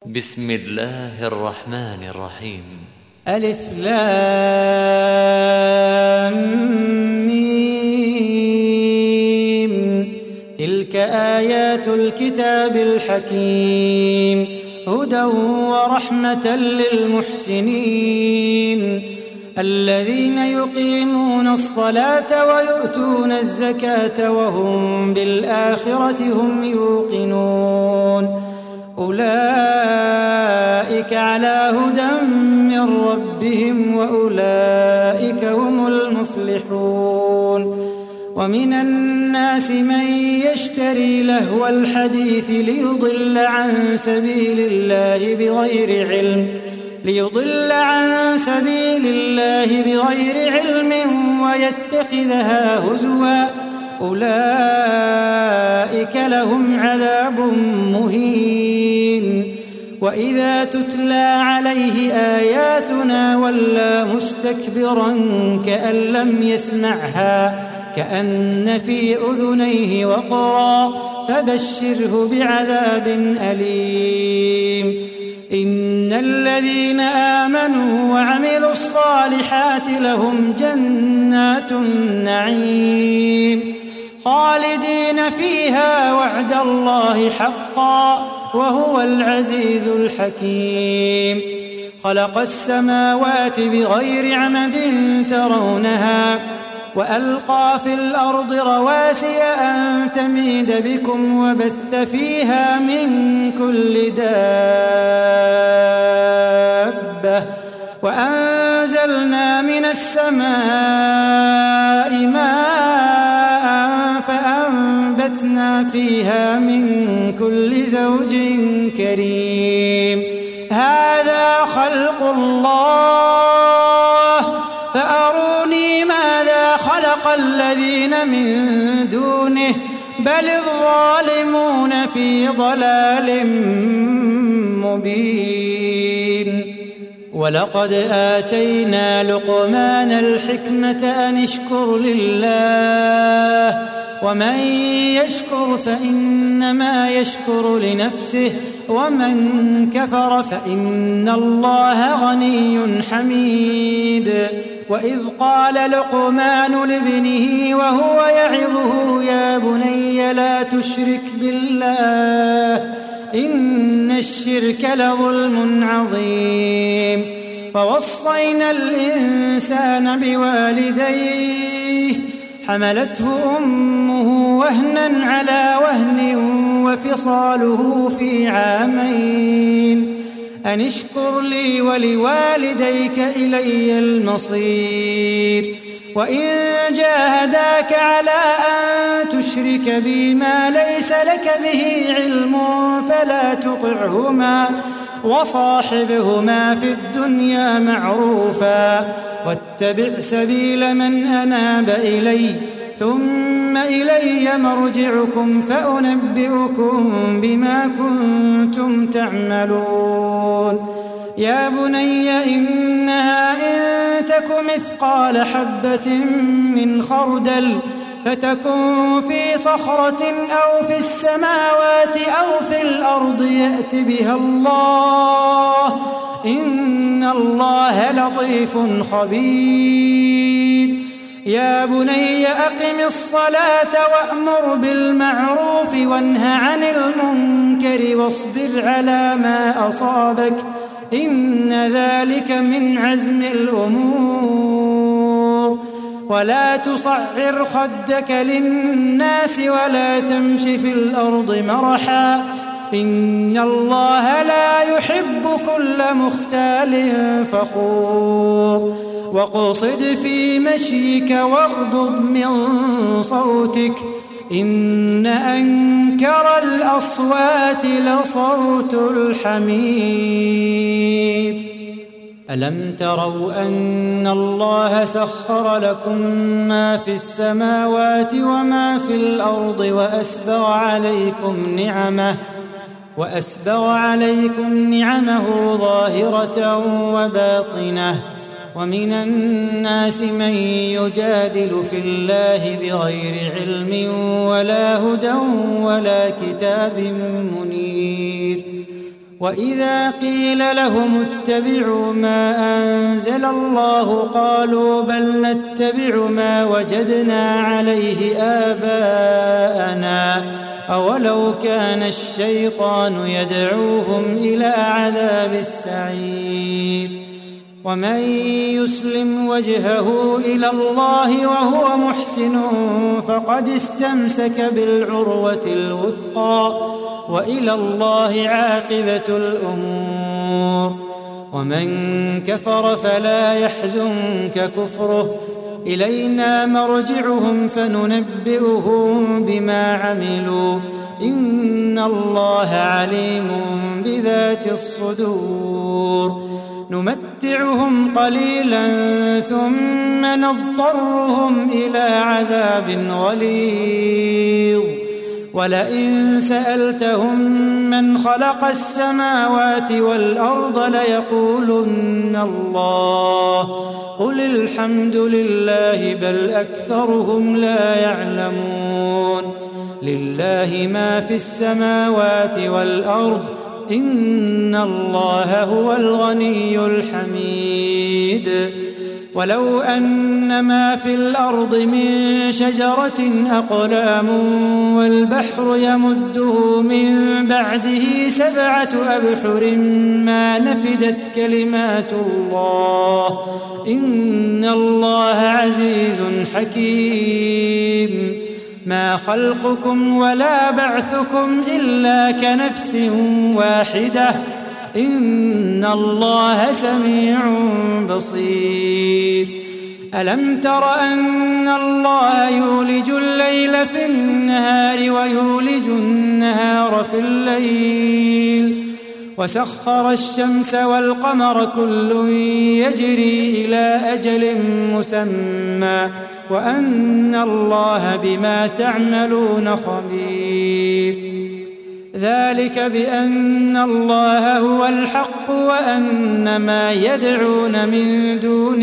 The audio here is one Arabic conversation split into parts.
بسم الله الرحمن الرحيم. ألف لام ميم. تلك آيات الكتاب الحكيم، هدى ورحمة للمحسنين الذين يقيمون الصلاة ويؤتون الزكاة وهم بالآخرة هم يوقنون. أولئك على هدى من ربهم وأولئك هم المفلحون. ومن الناس من يشتري لهو الحديث ليضل عن سبيل الله بغير علم ويتخذها هزوا، أولئك لهم عذاب مهين. وإذا تتلى عليه آياتنا ولى مستكبرا كأن لم يسمعها كأن في أذنيه وقرا، فبشره بعذاب أليم. إن الذين آمنوا وعملوا الصالحات لهم جنات النعيم خالدين فيها وعد الله حقا وهو العزيز الحكيم. خلق السماوات بغير عمد ترونها وألقى في الأرض رواسي أن تميد بكم وبث فيها من كل دابة وأنزلنا من السماء ماء فأنبتنا فيها من كل زوج كريم. هذا خلق الله فأروني ماذا خلق الذين من دونه بل الظالمون في ضلال مبين. ولقد آتينا لقمان الحكمة أن اشكر لله ومن يشكر فإنما يشكر لنفسه ومن كفر فإن الله غني حميد. وإذ قال لقمان لابنه وهو يعظه يا بني لا تشرك بالله إن الشرك لظلم عظيم. فوصينا الإنسان بوالديه حملته أمه وهنا على وهن وفصاله في عامين أن اشكر لي ولوالديك إلي المصير. وإن جاهداك على أن تشرك بي ما ليس لك به علم فلا تطعهما وصاحبهما في الدنيا معروفا واتبع سبيل من أناب إلي ثم إلي مرجعكم فأنبئكم بما كنتم تعملون. يا بني إنها إن تك مثقال حبة من خردل فتكن في صخرة أو في السماوات أو في الأرض يأت بها الله إن الله لطيف خبير. يا بني أقم الصلاة وأمر بالمعروف وانه عن المنكر واصبر على ما أصابك إن ذلك من عزم الأمور. ولا تصعر خدك للناس ولا تمش في الأرض مرحا إن الله لا يحب كل مختال فخور. وقصد في مشيك واغضض من صوتك إن أنكر الأصوات لصوت الحمير. ألم تروا أن الله سخر لكم ما في السماوات وما في الأرض وأسبغ عليكم نعمه ظاهرة وباطنة. ومن الناس من يجادل في الله بغير علم ولا هدى ولا كتاب منير وإذا قيل لهم اتبعوا ما أنزل الله قالوا بل نتبع ما وجدنا عليه آباءنا أولو كان الشيطان يدعوهم إلى عذاب السعير ومن يسلم وجهه إلى الله وهو محسن فقد استمسك بالعروة الوثقى وإلى الله عاقبة الأمور ومن كفر فلا يحزنك كفره إلينا مرجعهم فننبئهم بما عملوا إن الله عليم بذات الصدور نمتعهم قليلا ثم نضطرهم إلى عذاب غليظ ولئن سألتهم من خلق السماوات والأرض ليقولن الله قل الحمد لله بل أكثرهم لا يعلمون لله ما في السماوات والأرض إن الله هو الغني الحميد ولو أن ما في الأرض من شجرة أقلام والبحر يمده من بعده 7 أبحر ما نفدت كلمات الله إن الله عزيز حكيم ما خلقكم ولا بعثكم إلا كنفس واحدة إن الله سميع بصير ألم تر أن الله يولج الليل في النهار ويولج النهار في الليل وسخر الشمس والقمر كل يجري إلى أجل مسمى وأن الله بما تعملون خبير ذلك بأن الله هو الحق وأن ما يدعون من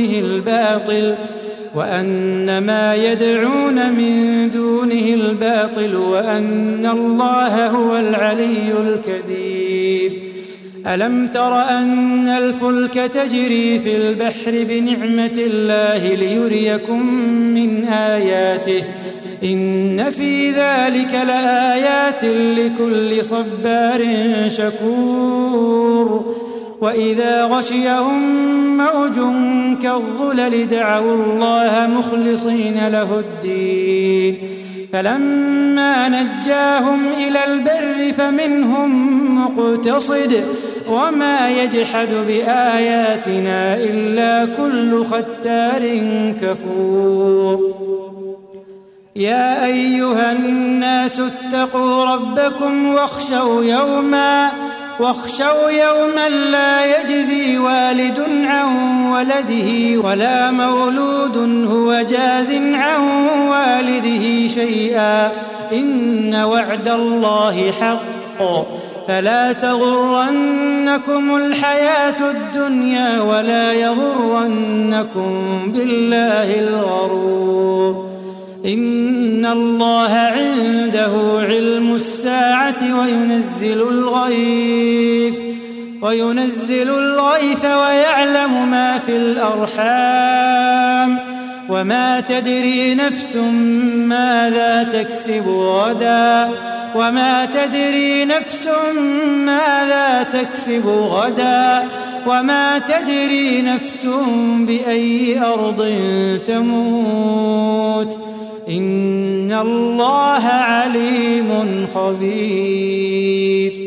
دونه الباطل وأن الله هو العلي الكبير ألم تر أن الفلك تجري في البحر بنعمة الله ليريكم من آياته إن في ذلك لآيات لكل صبار شكور وإذا غشيهم موج كالظلل دعوا الله مخلصين له الدين فلما نجاهم إلى البر فمنهم مقتصد وما يجحد بآياتنا إلا كل ختار كفور يا أيها الناس اتقوا ربكم واخشوا يوما لا يجزي والد عن ولده ولا مولود هو جاز عن والده شيئا إن وعد الله حق فلا تغرنكم الحياة الدنيا ولا يغرنكم بالله الغرور إن الله عنده علم الساعة وينزل الغيث ويعلم ما في الأرحام وما تدري نفس ماذا تكسب غدا وما تدري نفس بأي أرض تموت إن الله عليم خبير